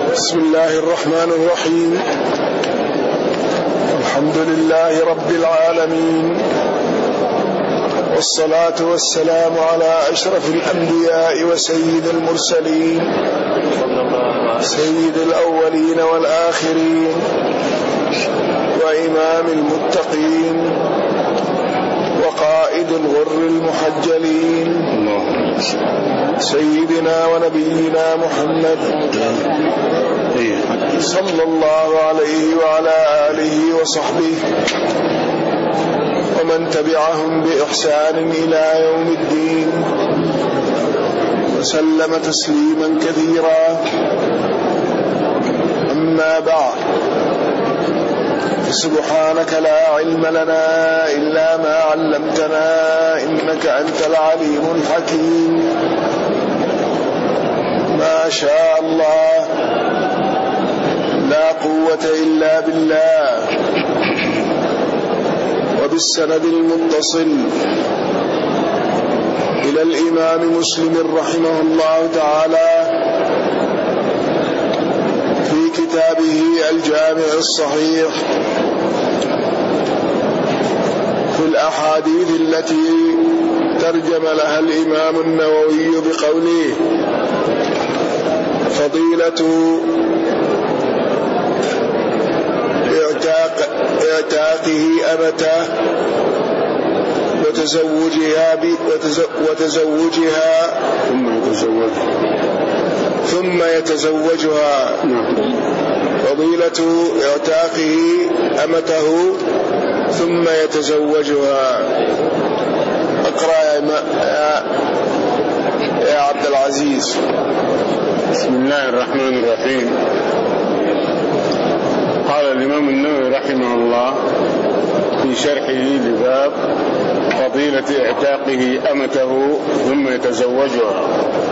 بسم الله الرحمن الرحيم. الحمد لله رب العالمين، والصلاة والسلام على أشرف الأنبياء وسيد المرسلين، سيد الأولين والآخرين، وإمام المتقين، وقائد الغر المحجلين، سيدنا ونبينا محمد صلى الله عليه وعلى آله وصحبه ومن تبعهم بإحسان إلى يوم الدين، وسلم تسليما كثيرا. أما بعد، سبحانك لا علم لنا إلا ما علمتنا إنك أنت العليم الحكيم. ما شاء الله، لا قوة إلا بالله. وبالسند المتصل إلى الإمام مسلم رحمه الله تعالى في كتابه الجامع الصحيح في الأحاديث التي ترجم لها الإمام النووي بقوله: فضيلة اعتاقه أمته وتزوجها ثم يتزوجها. فضيلة اعتاقه أمته ثم يتزوجها. اقرأ يا عبد العزيز. بسم الله الرحمن الرحيم. قال الإمام النووي رحمه الله في شرحه لباب فضيلة اعتاقه أمته ثم يتزوجها،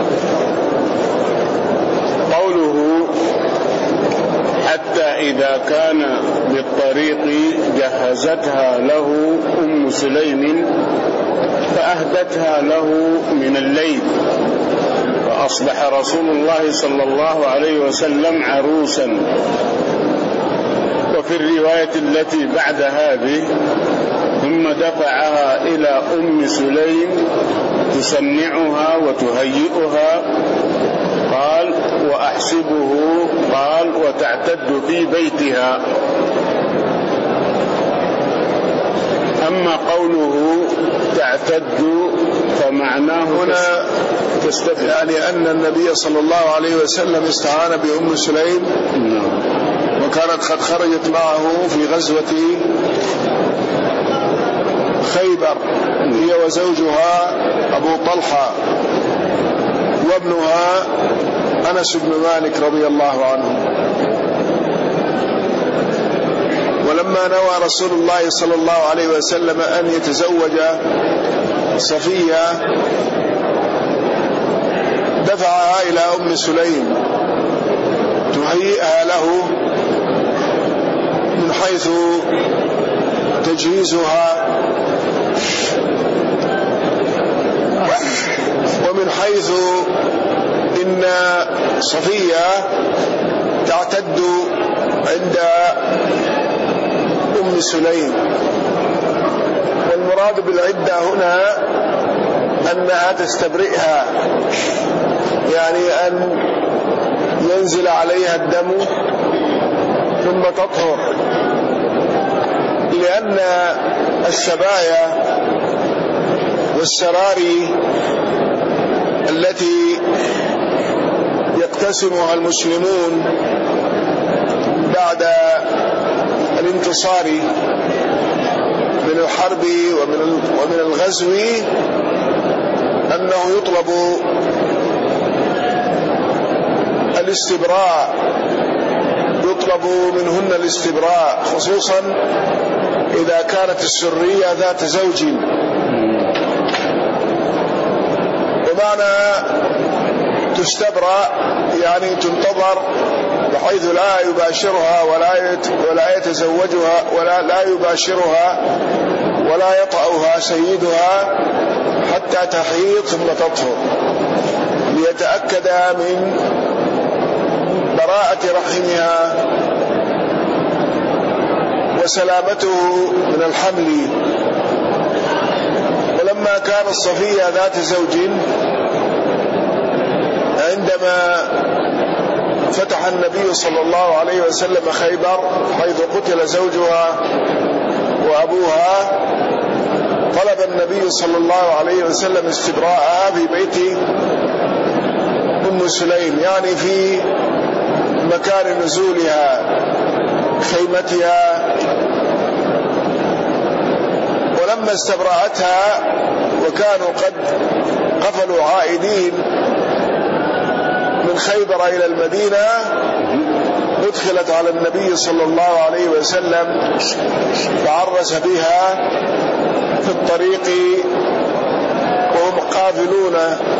قوله: حتى إذا كان بالطريق جهزتها له أم سليم فأهدتها له من الليل، فأصبح رسول الله صلى الله عليه وسلم عروسا. وفي الرواية التي بعد هذه: ثم دفعها إلى أم سليم تصنعها وتهيئها. قال: وأحسبه قال: وتعتد في بيتها. أما قوله تعتد فمعناه هنا يعني أن النبي صلى الله عليه وسلم استعان بأم سليم، وكانت قد خرجت معه في غزوة خيبر، هي وزوجها أبو طلحة وابنها أنس بن مالك رضي الله عنه. ولما نوى رسول الله صلى الله عليه وسلم أن يتزوج صفية دفعها إلى أم سليم تهيئها له من حيث تجهيزها ومن حيث إن صفية تعتد عند أم سليم. والمراد بالعدة هنا أنها تستبرئها، يعني أن ينزل عليها الدم ثم تطهر، لأن السبايا والسراري التي يقتسمها المسلمون بعد الانتصار من الحرب ومن الغزو، أنه يطلب الاستبراء، يطلب منهن الاستبراء، خصوصا إذا كانت السرية ذات زوج. ومعنى تستبرأ يعني تنتظر، بحيث لا يباشرها ولا يتزوجها ولا يباشرها ولا يطأها سيدها حتى تحيض ثم تطهر، ليتأكد من براءة رحمها وسلامته من الحمل. ولما كانت صفية ذات زوج عندما فتح النبي صلى الله عليه وسلم خيبر حيث قتل زوجها وأبوها، طلب النبي صلى الله عليه وسلم استبراءها في بيت أم سليم، يعني في مكان نزولها خيمتها. ولما استبرأتها وكانوا قد قفلوا عائدين من خيبر إلى المدينة، أدخلت على النبي صلى الله عليه وسلم فعرس بها في الطريق وهم قافلون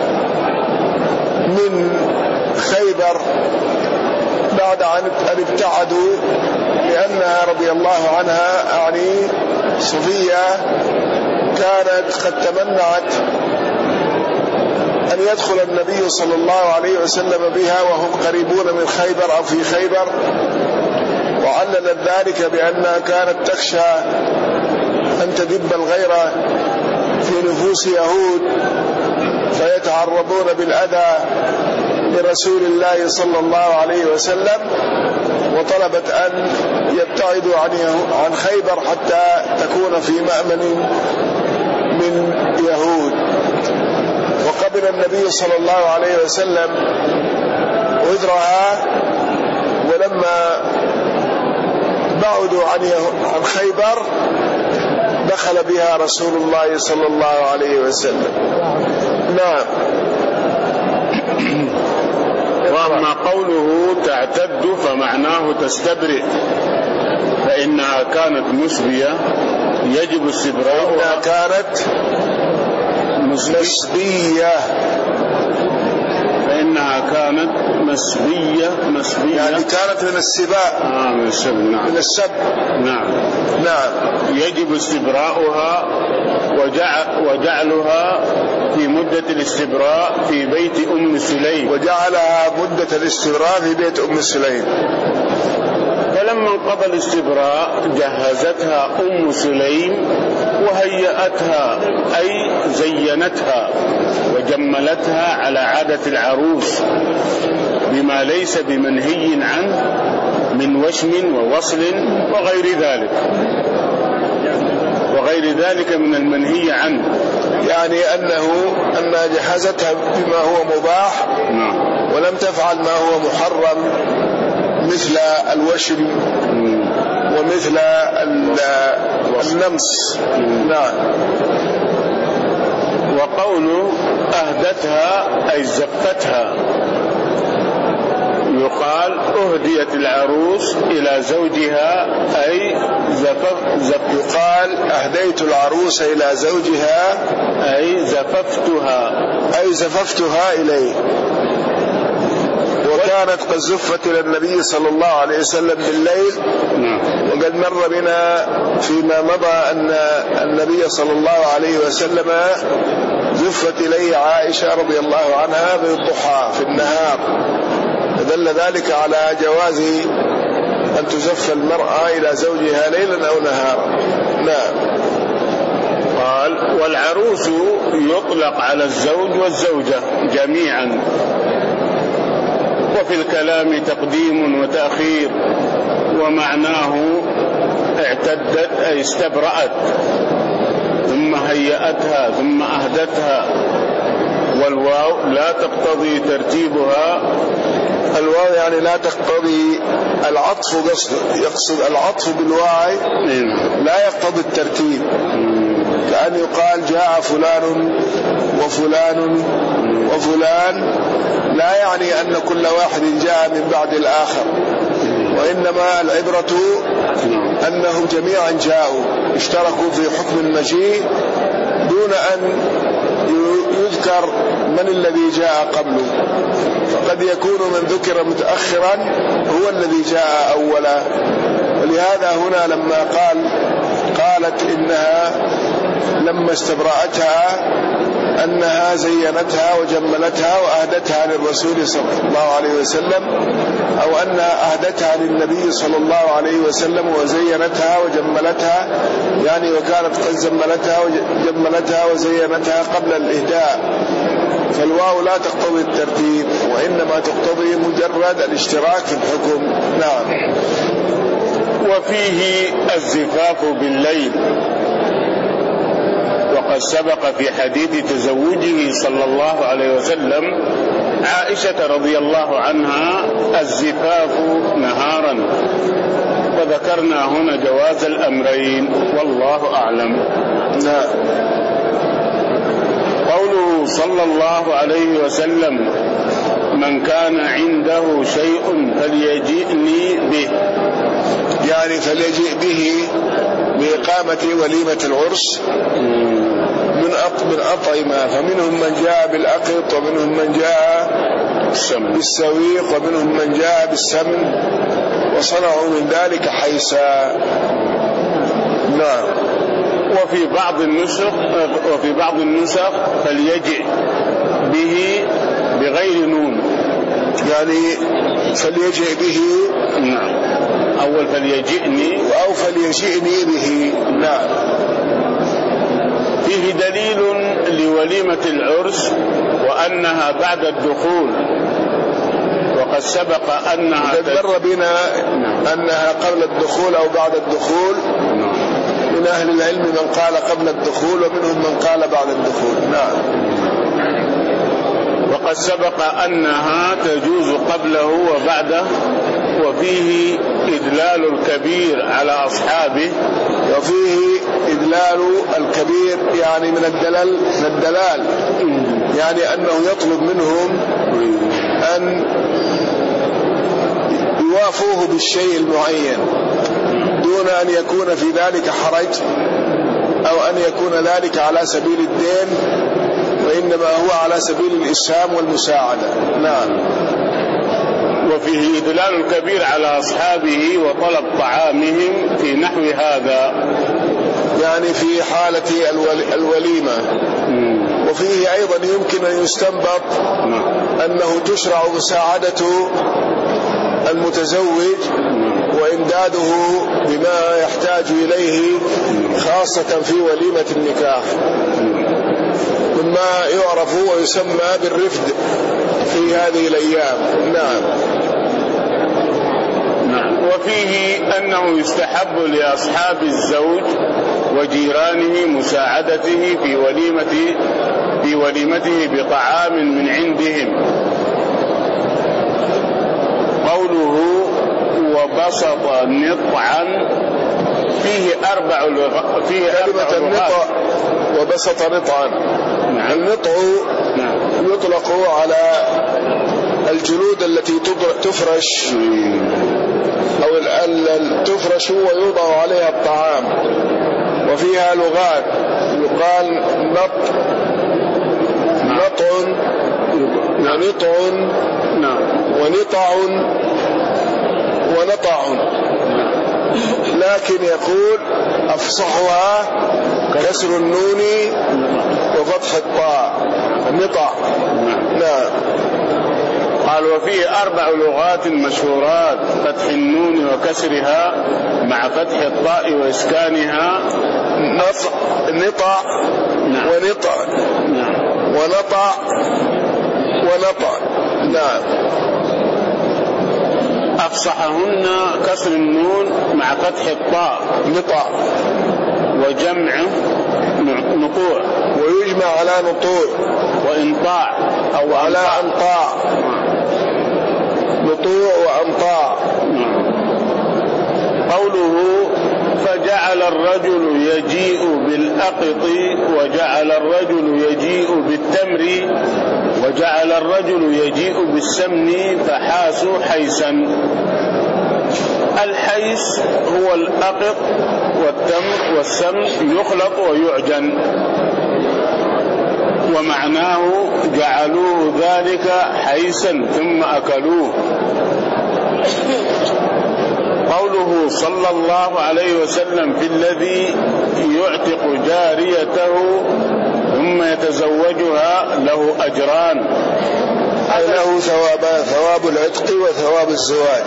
من خيبر بعد أن ابتعدوا، لأنها رضي الله عنها يعني صفية كانت قد تمنعت أن يدخل النبي صلى الله عليه وسلم بها وهم قريبون من خيبر أو في خيبر، وعللت ذلك بأنها كانت تخشى أن تدب الغيرة في نفوس يهود فيتعرضون بالأذى لرسول الله صلى الله عليه وسلم، وطلبت أن يبتعدوا عن خيبر حتى تكون في مأمن من يهود. وقبل النبي صلى الله عليه وسلم عذرها، ولما بعدوا عن خيبر دخل بها رسول الله صلى الله عليه وسلم. نعم. وأما قوله تعتد فمعناه تستبرئ، فإنها كانت مسبية يجب استبراؤها. إنها كانت مسبية، فإنها كانت مسبية يعني كانت من السباء. من السب. نعم. من السب. نعم. نعم. يجب استبراؤها وجعلها في مدة الاستبراء في بيت أم سليم، وجعلها مدة الاستبراء في بيت أم سليم. فلما انقضى الاستبراء جهزتها أم سليم وهيأتها أي زينتها وجملتها على عادة العروس بما ليس بمنهي عنه من وشم ووصل وغير ذلك من المنهي عنه، يعني أنها جهزتها بما هو مباح ولم تفعل ما هو محرم مثل الوشم ومثل النمس. نعم. وقوله أهدتها أي زفتها، يقال أهديت العروس إلى زوجها أي يقال أهديت العروس إلى زوجها أي زففتها إليه. وكانت قد زفت إلى النبي صلى الله عليه وسلم بالليل. وقد مر بنا فيما مضى أن النبي صلى الله عليه وسلم زفت إليه عائشة رضي الله عنها بالضحى في النهار، فدل ذلك على جواز أن تزف المرأة إلى زوجها ليلا أو نهارا. نعم. قال والعروس يطلق على الزوج والزوجة جميعا، وفي الكلام تقديم وتأخير، ومعناه اعتدت أي استبرأت، ثم هيأتها ثم أهدتها. والواو لا تقتضي ترتيبها، الواو يعني لا تقتضي العطف، يقصد العطف بالواو لا يقتضي الترتيب، كأن يقال جاء فلان وفلان وفلان، لا يعني أن كل واحد جاء من بعد الآخر، وإنما العبرة أنهم جميعا جاءوا اشتركوا في حكم المجيء دون أن يذكر من الذي جاء قبله، فقد يكون من ذكر متأخرا هو الذي جاء أولا. ولهذا هنا لما قالت إنها لما استبرأتها أنها زينتها وجملتها وأهدتها للرسول صلى الله عليه وسلم، أو أنها أهدتها للنبي صلى الله عليه وسلم وزينتها وجملتها، يعني وكانت قد جملتها وزينتها قبل الإهداء. فالواو لا تقتضي الترتيب، وإنما تقتضي مجرد الاشتراك في الحكم. نعم. وفيه الزفاف بالليل، وقد سبق في حديث تزوجه صلى الله عليه وسلم عائشة رضي الله عنها الزفاف نهارا، وذكرنا هنا جواز الأمرين والله أعلم. نعم. قوله صلى الله عليه وسلم: من كان عنده شيء فليجئني به، يعني فليجئ به بإقامة وليمة العرس من أطعمة، فمنهم من جاء بالأقط، ومنهم من جاء بالسويق، ومنهم من جاء بالسمن، وصنعوا من ذلك حيسا. نعم. وفي بعض النسخ فليجئ به بغير نون، يعني فليجئ به. نعم. أول فليجئني أو فليجئني به. نعم. فيه دليل لوليمة العرس وأنها بعد الدخول، وقد سبق أنها مر بنا أنها قبل الدخول أو بعد الدخول. من أهل العلم من قال قبل الدخول، ومنهم من قال بعد الدخول. نعم. وقد سبق أنها تجوز قبله وبعده. وفيه إدلال الكبير على أصحابه، وفيه إدلال الكبير يعني من الدلال، يعني أنه يطلب منهم أن يوافوه بالشيء المعين دون أن يكون في ذلك حرج، أو أن يكون ذلك على سبيل الدين، وإنما هو على سبيل الإسهام والمساعدة. نعم. وفيه إدلال الكبير على أصحابه وطلب طعامهم في نحو هذا، يعني في حالة الوليمة. وفيه أيضا يمكن أن يستنبط أنه تشرع مساعدة المتزوج وإمداده بما يحتاج إليه، خاصة في وليمة النكاح، مما يعرف ويسمى بالرفد في هذه الأيام. نعم. وفيه أنه يستحب لأصحاب الزوج وجيرانه مساعدته في وليمته بطعام من عندهم. قوله وبسط نطعا فيه كلمة النطع وبسط نطعا. نعم. النطع يطلق على الجلود التي تفرش أو تفرش ويوضع عليها الطعام، وفيها لغات، يقال نطع ونطع ونطع، لكن يقول أفصحها كسر النون وفتح الطاء، نطع. نعم. قال وفيه 4 لغات مشهورات: فتح النون وكسرها مع فتح الطاء وإسكانها، نطع ونطع ونطع ونطع. نعم. أفصحهن كسر النون مع فتح الطاء نطع، وجمع نطوع، ويجمع على نطوع، وإنطاع أو على أنطاع، نطوع وأنطاع. قوله فجعل الرجل يجيء بالأقط، وجعل الرجل يجيء بالتمر، وجعل الرجل يجيء بالسمن، فحاسوا حيسا. الحيس هو الأقط والتمر والسمن يخلط ويعجن، ومعناه جعلوه ذلك حيسا ثم أكلوه. قوله صلى الله عليه وسلم في الذي يعتق جاريته ثم يتزوجها له أجران، له ثواب العتق وثواب الزواج.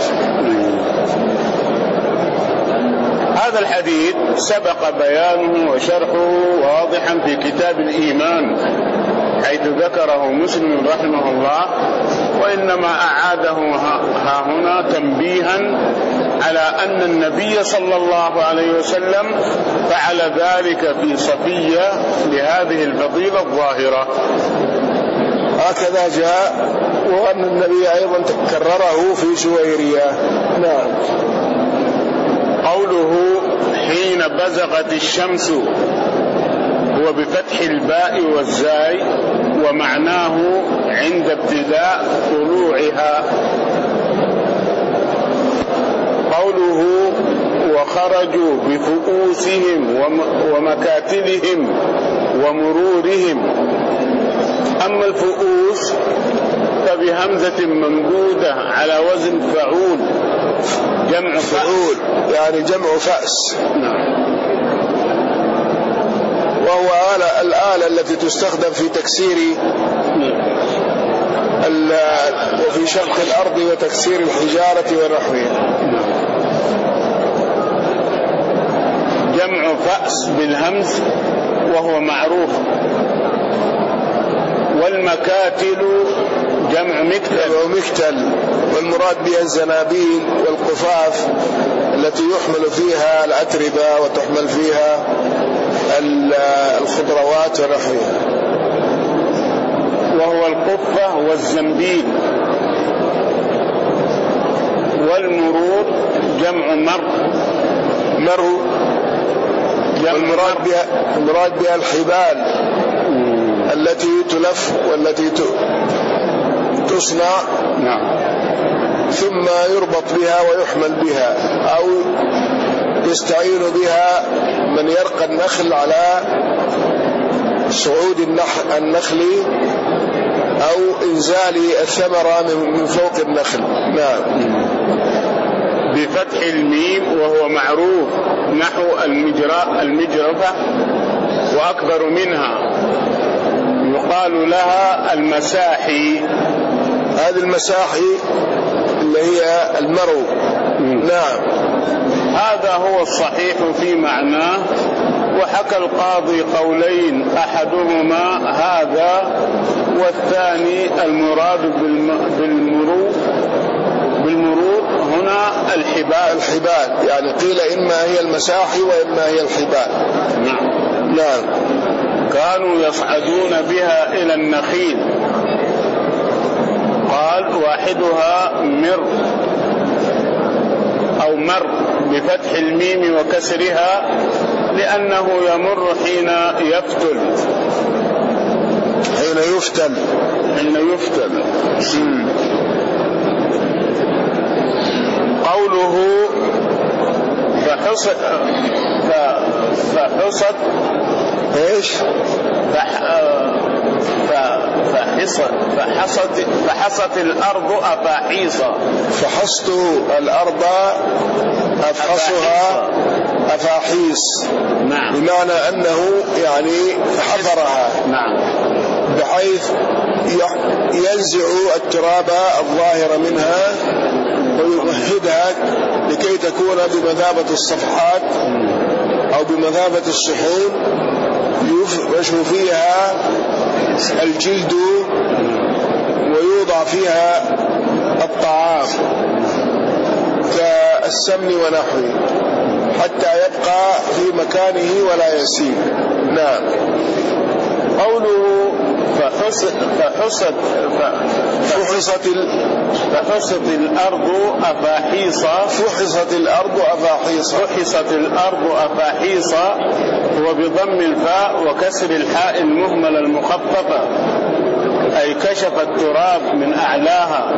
هذا الحديث سبق بيانه وشرحه واضحا في كتاب الإيمان حيث ذكره مسلم رحمه الله، وإنما أعاده ها هنا تنبيها على أن النبي صلى الله عليه وسلم فعل ذلك في صفية لهذه الفضيلة الظاهرة. هكذا جاء، وأن النبي أيضا كرره في جويرية. نعم. قوله حين بزغت الشمس هو بفتح الباء والزاي، ومعناه عند ابتداء طلوعها. قوله وخرجوا بفؤوسهم ومكاتلهم ومرورهم. أما الفؤوس فبهمزة ممدودة على وزن فعول، جمع فعول يعني جمع فأس. وهو الآلة التي تستخدم في تكسير وفي شق الأرض وتكسير الحجارة ونحوها. جمع فأس بالهمز وهو معروف. والمكاتل جمع مكتل، والمراد بها الزنابيل والقفاف التي يحمل فيها الأتربة وتحمل فيها الخضروات ونحوها. وهو القفة والزنبيل. والمرور جمع مرو، المراد بها الحبال التي تلف والتي تصنع. نعم. ثم يربط بها ويحمل بها، أو يستعين بها من يرقى النخل على صعود النخل أو إنزال الثمرة من فوق النخل. نعم. بفتح الميم وهو معروف نحو المجرفة وأكبر منها، يقال لها المساحي. هذه المساحي اللي هي المرو. نعم. هذا هو الصحيح في معناه. وحكى القاضي قولين، أحدهما هذا والثاني المراد بالمرور هنا الحبال، يعني قيل إما هي المساحي وإما هي الحبال. نعم. كانوا يصعدون بها إلى النخيل. قال واحدها مر أو مر بفتح الميم وكسرها، لأنه يمر حين يفتل. قوله فحصت ايش؟ فحصت الأرض أفاحيصا. فحصت الأرض أفحصها أفاحيص. نعم. بمعنى أنه يعني حفرها. نعم. بحيث ينزع التراب الظاهر منها ويمهدها لكي تكون بمثابة الصفحات أو بمثابة الصحون يشوي فيها الجلد ويوضع فيها الطعام كالسمن ونحوه حتى يبقى في مكانه ولا يسيل. نعم. قوله فحصت الأرض أفاحيصا. فحصت الأرض أفاحيصا هو بضم الفاء وكسر الحاء المهملة المخففة، أي كشف التراب من أعلاها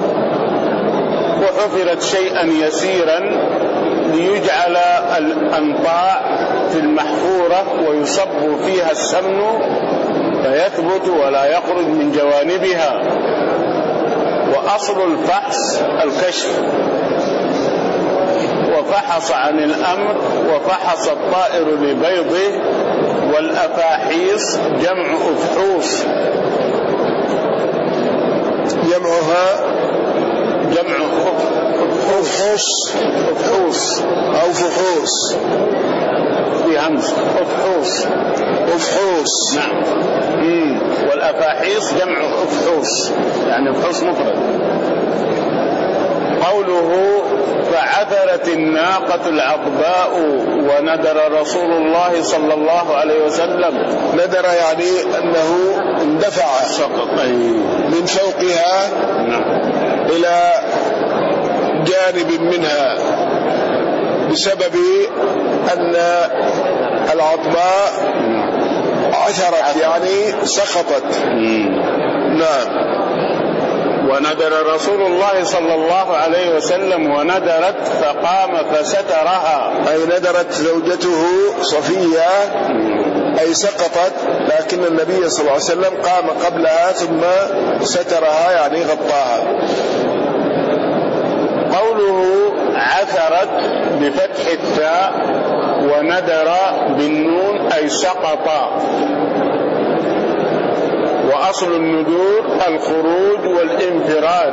وحفرت شيئا يسيرا ليجعل الأنطاع في المحفورة ويصب فيها السمن فيثبت ولا يخرج من جوانبها. وأصل الفحص الكشف. وفحص عن الأمر وفحص الطائر لبيضه والأفاحيص جمع أفحوص، جمعها جمع أفحوص أو فحوص بهمز، أفحوص. أفحوص. نعم. والأفاحيص جمع أفحوص، يعني أفحوص مفرد. قوله فعثرت الناقة العضباء وندر رسول الله صلى الله عليه وسلم. ندر يعني أنه اندفع من فوقها إلى جانب منها بسبب أن العضباء عثرت يعني سقطت. نعم. وندر رسول الله صلى الله عليه وسلم وندرت فقام فسترها، أي ندرت زوجته صفية أي سقطت، لكن النبي صلى الله عليه وسلم قام قبلها ثم سترها يعني غطاها. قوله عثرت بفتح التاء وندر بالنون أي سقط. وأصل الندور الخروج والانفراد،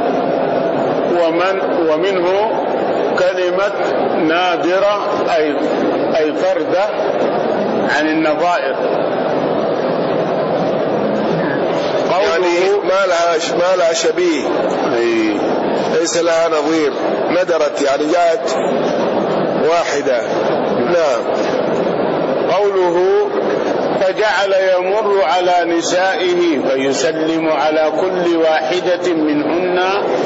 ومنه كلمة نادرة أي فردة عن النظائر. يعني ما لها شبيه، ليس لها نظير. ندرت يعني جاءت واحدة. نعم. قوله فجعل يمر على نسائه فيسلم على كل واحدة منهن.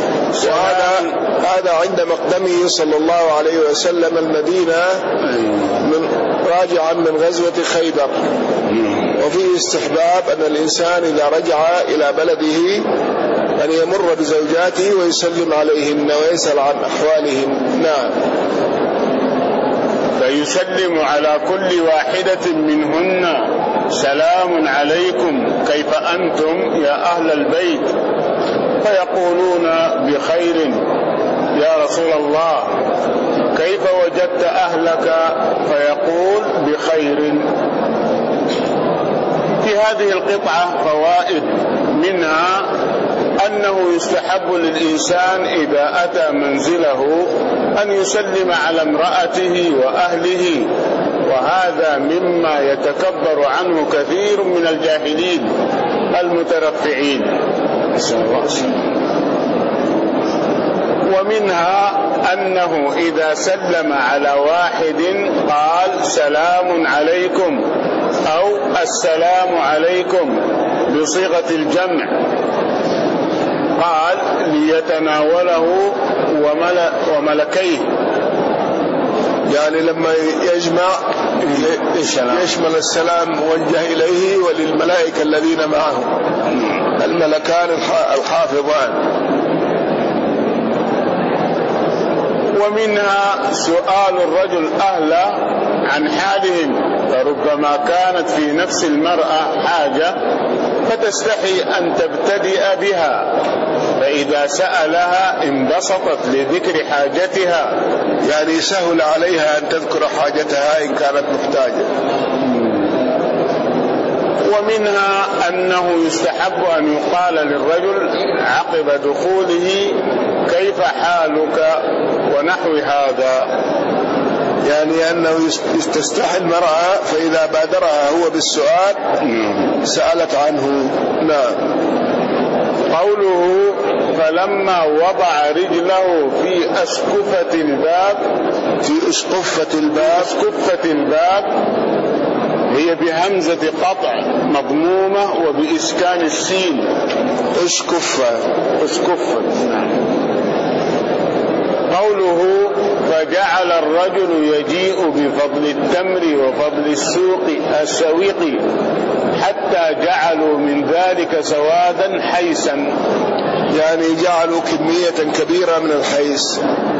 هذا عند مقدمه صلى الله عليه وسلم المدينة راجعا من غزوة خيبر. وفيه استحباب أن الإنسان إذا رجع إلى بلده أن يمر بزوجاته ويسلم عليهن ويسأل عن أحوالهن. نعم. فيسلم على كل واحدة منهن سلام عليكم كيف أنتم يا أهل البيت، فيقولون بخير يا رسول الله. كيف وجدت أهلك؟ فيقول بخير. في هذه القطعة فوائد، منها أنه يستحب للإنسان إذا أتى منزله أن يسلم على امرأته وأهله، وهذا مما يتكبر عنه كثير من الجاهلين المترفعين. ومنها أنه إذا سلم على واحد قال سلام عليكم أو السلام عليكم بصيغة الجمع، قال ليتناوله وملكيه، يعني لما يجمع يشمل السلام موجه إليه وللملائكة الذين معه، الملكان الحافظان. ومنها سؤال الرجل أهله عن حالهم، فربما كانت في نفس المرأة حاجة فتستحي أن تبتدئ بها، فإذا سألها انبسطت لذكر حاجتها، يعني سهل عليها أن تذكر حاجتها إن كانت محتاجة. ومنها أنه يستحب أن يقال للرجل عقب دخوله كيف حالك ونحو هذا، يعني أنه يستستحي المرأة فإذا بادرها هو بالسؤال سألت عنه. نعم. قوله فلما وضع رجله في أسقفة الباب، في أسقفة الباب هي بهمزة قطع مضمومة وبإسكان السين. أسقفة. قوله فجعل الرجل يجيء بفضل التمر وفضل السويق حتى جعلوا من ذلك سوادا حيسا، يعني جعلوا كمية كبيرة من الحيس.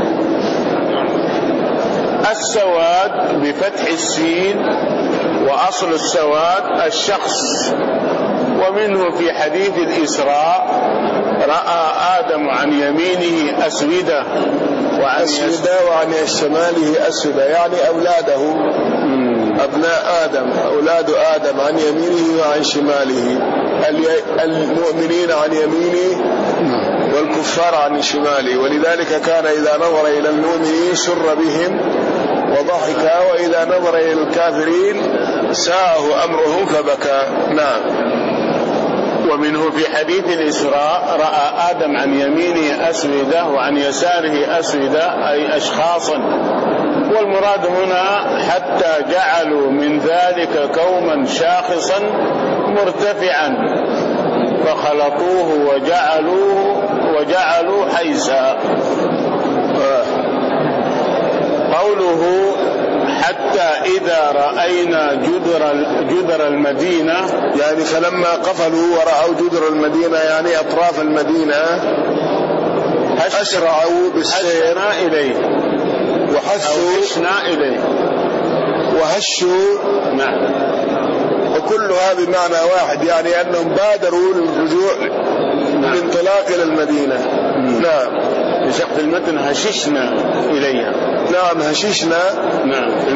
السواد بفتح السين، وأصل السواد الشخص. ومنه في حديث الإسراء رأى آدم عن يمينه أسودة وعن شماله أسودة، يعني أولاده. أبناء آدم أولاد آدم عن يمينه وعن شماله، المؤمنين عن يمينه والكفار عن شماله. ولذلك كان إذا نظر إلى المؤمنين سر بهم وضحك، وإذا نظر إلى الكافرين ساءه أمرهم فبكى. نعم. ومنه في حديث الإسراء رأى آدم عن يمينه أسودة وعن يساره أسودة، أي أشخاصا، والمراد هنا حتى جعلوا من ذلك كوما شاخصا مرتفعا فخلطوه وجعلوا حيسا. قوله حتى إذا رأينا جدر المدينة، يعني فلما قفلوا ورأوا جدر المدينة يعني أطراف المدينة أسرعوا بالسير إليه وحثوا إليه وهشوا. نعم. وكلها بمعنى واحد، يعني أنهم بادروا للرجوع الانطلاق إلى المدينة. نعم. بشق المتن هششنا إليها. نعم هششنا. نعم.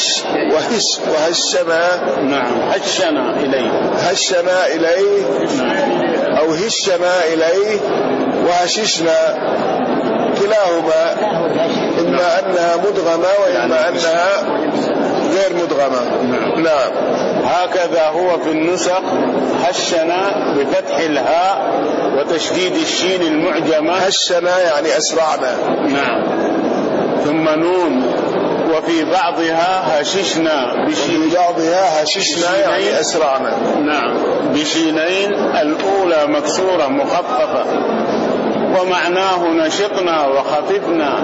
وهشنا. نعم. هشنا إليه أو هشنا إليه وهششنا، كلاهما إما أنها مدغمة وإما أنها غير مدغمة. نعم. هكذا هو في النسخ هشنا بفتح الهاء وتشديد الشين المعجمة. هشنا يعني أسرعنا. نعم. ثم نون. وفي بعضها هششنا يعني أسرعنا. نعم. بشينين، الأولى مكسورة مخففة، ومعناه نشطنا وخففنا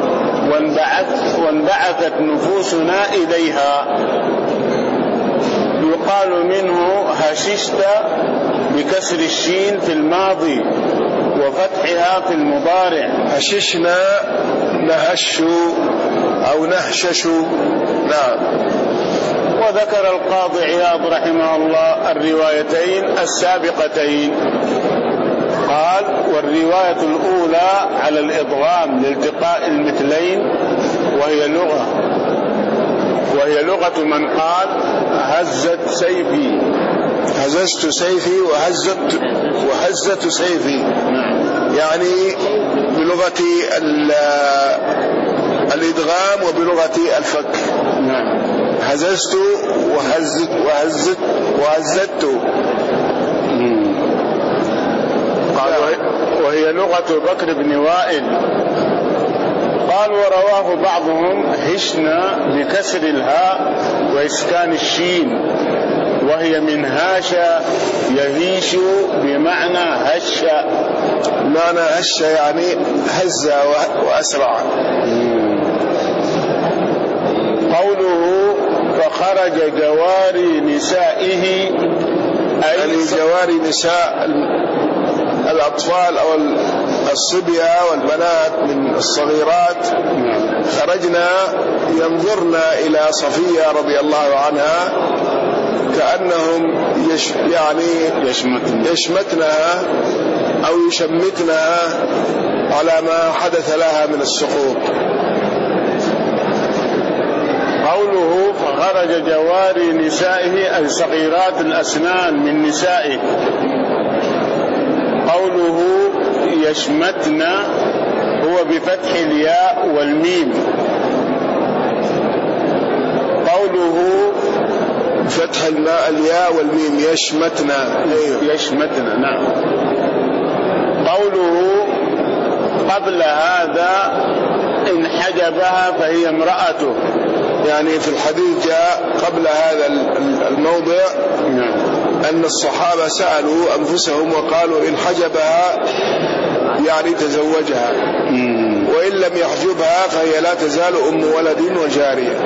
وانبعثت نفوسنا إليها. يقال منه هششت بكسر الشين في الماضي وفتحها في المضارع. هششنا نهش أو نهشش. نعم. وذكر القاضي عياض رحمه الله الروايتين السابقتين، قال: والرواية الأولى على الإضغام لالتقاء المثلين، وهي لغة من قال هزت سيفي وهزت سيفي. يعني بلغة الإدغام وبلغة الفك. هززت وهزت. وهي لغة بكر بن وائل. قال: ورواه بعضهم هشنا بكسر الهاء وإسكان الشين، وهي من هاشا يهيش بمعنى هش. معنى هش يعني هز وأسرع. قوله فخرج جواري نسائه، أي جواري نساء الأطفال أو الصبية والبنات من الصغيرات، خرجنا ينظرنا إلى صفية رضي الله عنها كأنهم يشمتنها أو يشمتنها على ما حدث لها من السقوط. قوله فخرج جواري نسائه أي صغيرات الأسنان من نسائه. قوله يشمتنا هو بفتح الياء والميم. قوله فتح الياء والميم يشمتنا. يشمتنا. نعم. قوله قبل هذا إن حجبها فهي امرأته، يعني في الحديث جاء قبل هذا الموضع أن الصحابة سألوا أنفسهم وقالوا إن حجبها يعني تزوجها، وإن لم يحجبها فهي لا تزال أم ولد وجارية.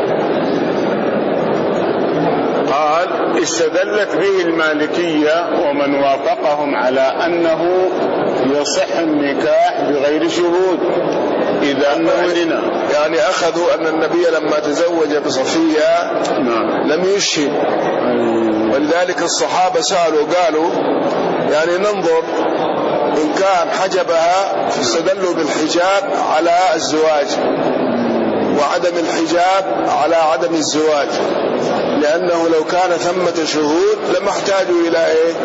قال: استدلت به المالكية ومن وافقهم على أنه يصح النكاح بغير شهود إذا أذن. يعني أخذوا أن النبي لما تزوج بصفية لم يشهد، ولذلك الصحابة سألوا قالوا يعني ننظر إن كان حجبها فاستدلوا بالحجاب على الزواج، وعدم الحجاب على عدم الزواج، لأنه لو كان ثمة شهود لما احتاجوا إلى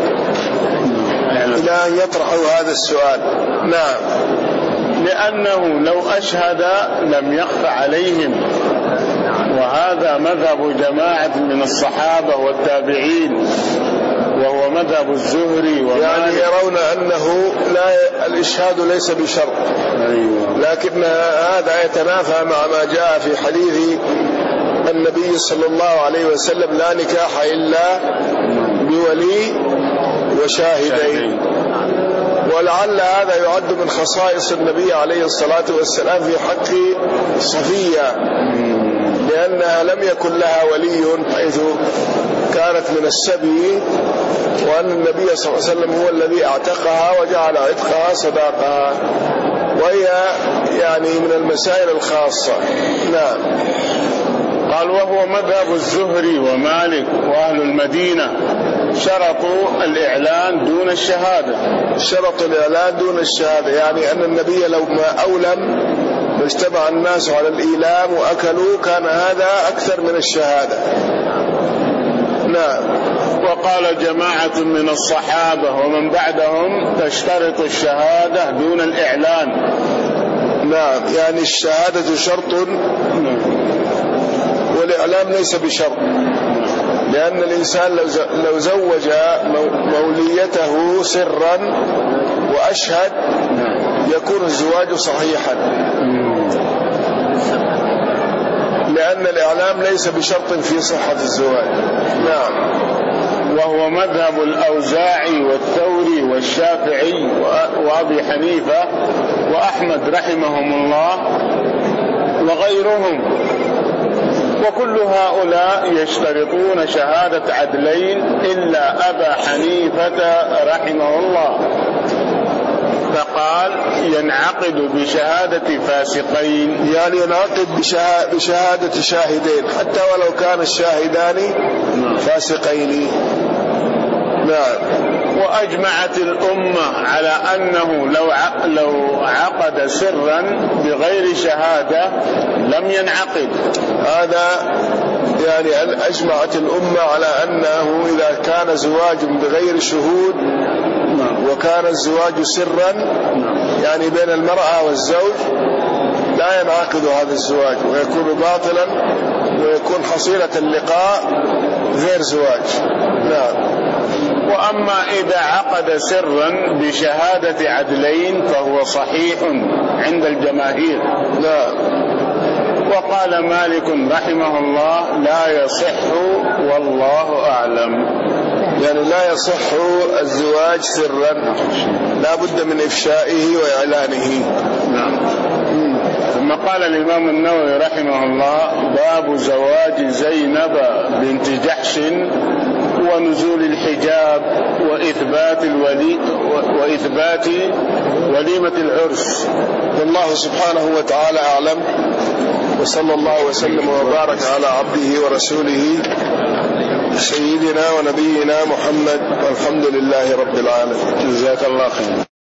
إلى أن يطرحوا هذا السؤال. نعم. لأنه لو أشهد لم يخف عليهم، وهذا مذهب جماعة من الصحابة والتابعين، وهو مذهب الزهري ومالك. يعني يرون أنه الإشهاد ليس بشرط. لكن هذا يتنافى مع ما جاء في حديث النبي صلى الله عليه وسلم: لا نكاح إلا بولي وشاهدين. ولعل هذا يعد من خصائص النبي عليه الصلاة والسلام في حق صفية، لأنها لم يكن لها ولي حيث كانت من السبي، وأن النبي صلى الله عليه وسلم هو الذي اعتقها وجعل عتقها صداقها، وهي يعني من المسائل الخاصة. نعم. قال: وهو مذهب الزهري ومالك وأهل المدينة شرطوا الإعلان دون الشهادة. شرطوا الإعلان دون الشهادة، يعني أن النبي لو ما أولم واجتمع الناس على الإيلام وأكلوا كان هذا أكثر من الشهادة. نعم. وقال جماعة من الصحابة ومن بعدهم: تشترط الشهادة دون الإعلان. نعم، يعني الشهادة شرط والإعلام ليس بشرط، لأن الإنسان لو زوج موليته سرا وأشهد يكون الزواج صحيحا، لأن الإعلام ليس بشرط في صحة الزواج. نعم. وهو مذهب الأوزاعي والثوري والشافعي وأبي حنيفة وأحمد رحمهم الله وغيرهم، وكل هؤلاء يشترطون شهادة عدلين إلا أبا حنيفة رحمه الله، فقال: ينعقد بشهادة فاسقين. يعني ينعقد بشهادة شاهدين حتى ولو كان الشاهدان فاسقين. نعم. وأجمعت الأمة على أنه لو عقد سرا بغير شهادة لم ينعقد. هذا يعني أجمعت الأمة على أنه إذا كان زواج بغير شهود وكان الزواج سرا يعني بين المرأة والزوج لا ينعقد هذا الزواج ويكون باطلا ويكون حصيلة اللقاء غير زواج. نعم. وأما إذا عقد سرا بشهادة عدلين فهو صحيح عند الجماهير. نعم. وقال مالك رحمه الله: لا يصح والله أعلم. يعني لا يصح الزواج سرا، لا بد من إفشائه وإعلانه. نعم. ثم قال الإمام النووي رحمه الله: باب زواج زينب بنت جحش ونزول الحجاب وإثبات وليمة العرس. والله سبحانه وتعالى أعلم، وصلى الله وسلم وبارك على عبده ورسوله سيدنا ونبينا محمد، والحمد لله رب العالمين. جزاك الله خير.